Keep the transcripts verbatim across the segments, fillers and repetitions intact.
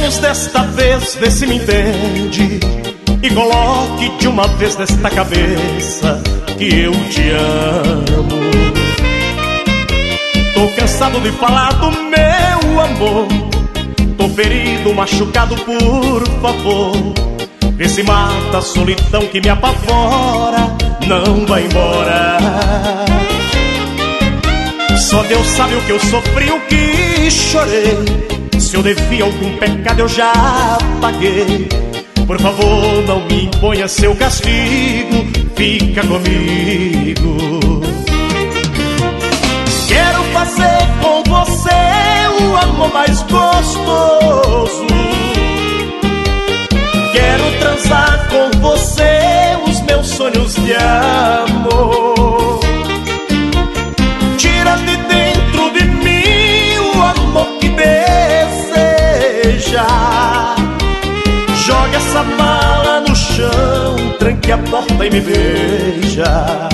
menos desta vez, vê se me entende e coloque de uma vez nesta cabeça que eu te amo. Tô cansado de falar do meu amor, tô ferido, machucado, por favor. Vê se mata a solidão que me apavora, não vai embora. Só Deus sabe o que eu sofri, o que chorei. Se eu devia algum pecado eu já paguei. Por favor, não me imponha seu castigo, fica comigo. Quero fazer com você o amor mais gostoso. Quero transar com você os meus sonhos de amor. Tira de dentro de mim o amor que deseja. Joga essa mala no chão, tranque a porta e me beija.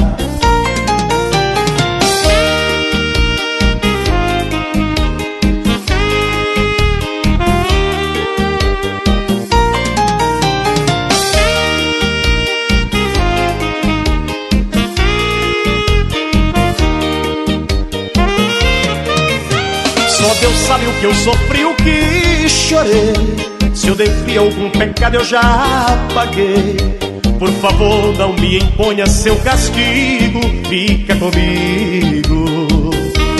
Só Deus sabe o que eu sofri, o que chorei. Se eu devia algum pecado eu já paguei. Por favor, não me imponha seu castigo, fica comigo.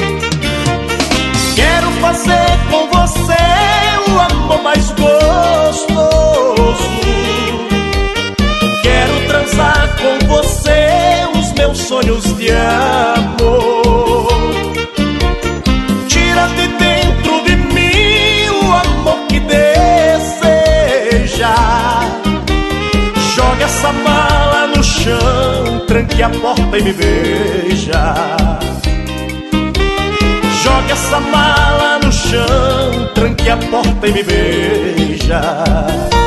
Quero fazer com você o amor mais gostoso. Quero transar com você os meus sonhos de amor. Tira de dentro de mim o amor que deseja. Joga essa mala no chão, tranque a porta e me beija. Joga essa mala no chão, tranque a porta e me beija.